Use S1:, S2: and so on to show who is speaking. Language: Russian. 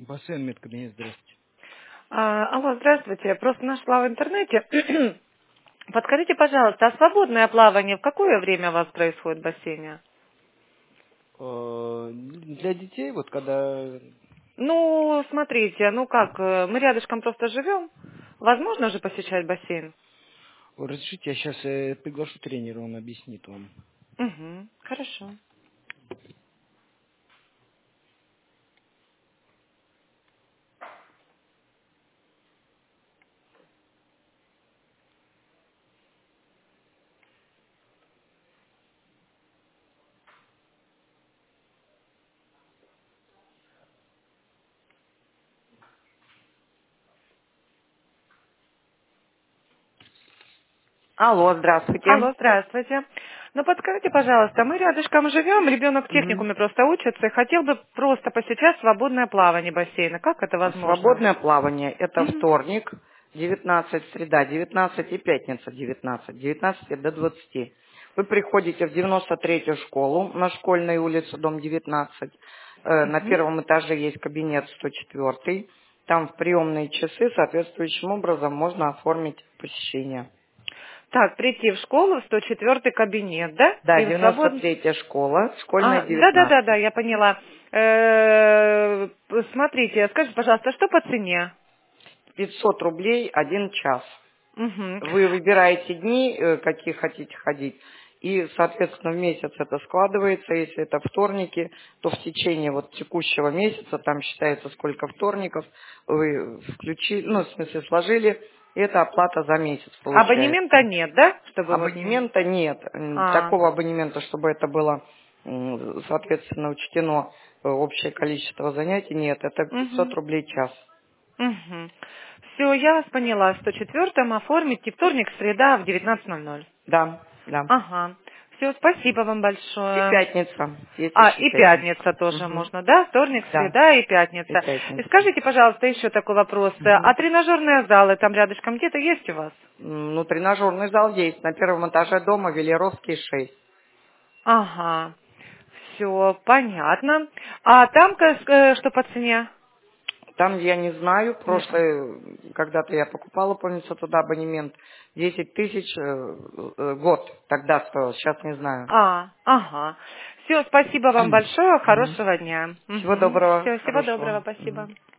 S1: Бассейн, медкабинет, здравствуйте.
S2: Алло, здравствуйте. Просто нашла в интернете. Подскажите, пожалуйста, а свободное плавание в какое время у вас происходит в бассейне?
S1: Для детей, вот когда...
S2: Ну, смотрите, ну как, мы рядышком просто живем. Возможно же посещать бассейн?
S1: Разрешите, я сейчас приглашу тренера, он объяснит вам.
S2: Угу, хорошо.
S3: Алло, здравствуйте.
S2: Алло, здравствуйте. Ну, подскажите, пожалуйста, мы рядышком живем, ребенок в
S3: Мгм.
S2: техникуме просто учится, и хотел бы просто посещать свободное плавание бассейна. Как это возможно?
S3: Свободное плавание– это
S2: Угу.
S3: вторник, 19 среда, 19 и пятница 19, 19 до 20. Вы приходите в 93-ю школу на Школьной улице, дом 19. На
S2: Угу.
S3: первом этаже есть кабинет 104. Там в приемные часы соответствующим образом можно оформить посещение.
S2: Так, прийти в школу, в 104-й кабинет, да?
S3: Да,
S2: И свободно...
S3: 93-я школа, Школьная
S2: Да,
S3: 19.
S2: я поняла. Смотрите, скажите, пожалуйста, что по цене?
S3: 500 рублей 1 час.
S2: Угу.
S3: Вы выбираете дни, какие хотите ходить, и, соответственно, в месяц это складывается. Если это вторники, то в течение вот текущего месяца, там считается сколько вторников, вы включили, ну, в смысле, сложили, и это оплата за месяц получается.
S2: Абонемента нет, да? Чтобы вот...
S3: Абонемента нет.
S2: А,
S3: Такого абонемента, чтобы это было, соответственно, учтено общее количество занятий, нет. Это 500
S2: угу.
S3: рублей час.
S2: Угу. Все, я вас поняла. В 104-м оформите вторник, среда в 19:00.
S3: Да, да.
S2: Ага. Все, спасибо вам
S3: И
S2: большое.
S3: пятница. Есть еще
S2: И
S3: пятница.
S2: пятница тоже
S3: Мгм.
S2: можно, да? Вторник,
S3: Да,
S2: среда и
S3: и
S2: пятница. И
S3: пятница.
S2: скажите, пожалуйста, еще такой вопрос. А
S3: Мгм.
S2: тренажерные залы там рядышком где-то есть у вас?
S3: Ну, тренажерный зал есть. На первом этаже дома, Велеровский, 6.
S2: Ага. Все, понятно. А там что по цене?
S3: Там я не знаю,
S2: Нету.
S3: когда-то я покупала, помнится, туда абонемент. 10 тысяч год тогда стоил, сейчас не знаю.
S2: Ага. Все, спасибо вам большое,
S3: Мгм.
S2: хорошего дня.
S3: Всего
S2: Угу.
S3: доброго,
S2: Все, всего доброго,
S3: хорошего. Мгм.
S2: спасибо.